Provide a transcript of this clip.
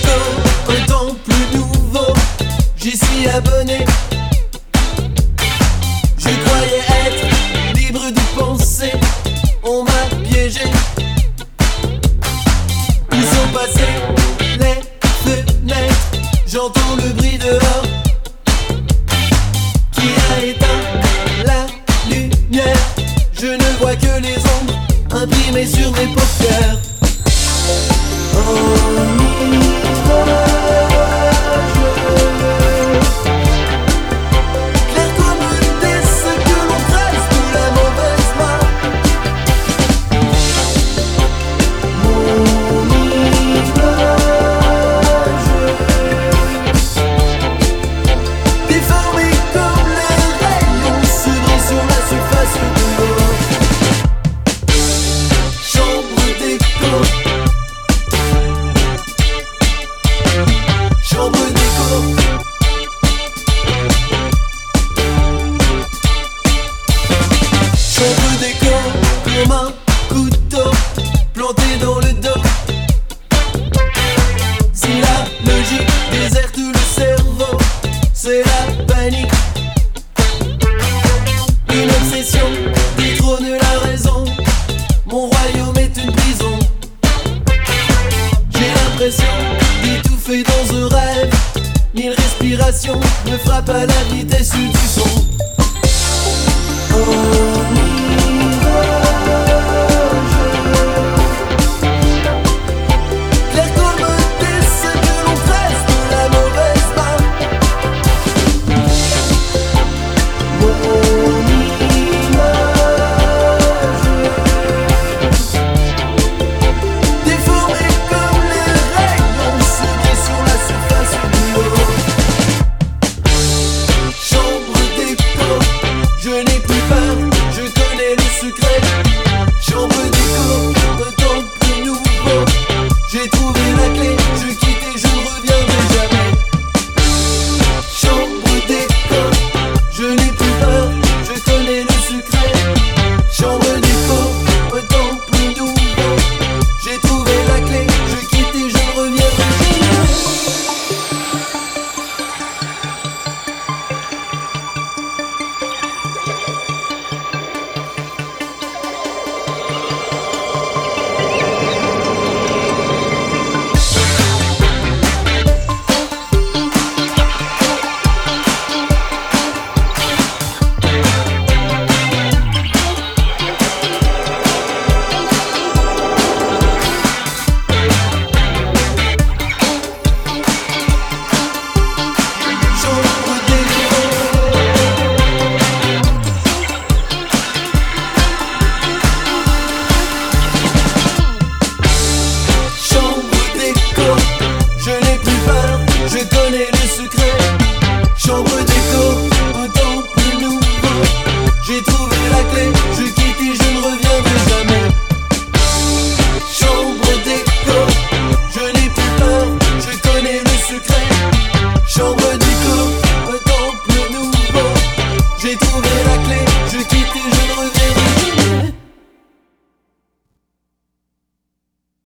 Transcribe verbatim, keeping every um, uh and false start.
déco, un temps plus nouveau, j'y suis abonné. Je croyais être libre de penser, on m'a piégé. Où sont passées les fenêtres, j'entends le bruit dehors. Qui a éteint la lumière? Je ne vois que les ombres imprimées sur mes paupières. On y va. Comme un couteau planté dans le dos. Si la logique déserte le cerveau, c'est la panique. Une obsession détrône la raison. Mon royaume est une prison. J'ai l'impression d'étouffer dans un rêve. Mille respirations me frappent à la vitesse du son. Oh.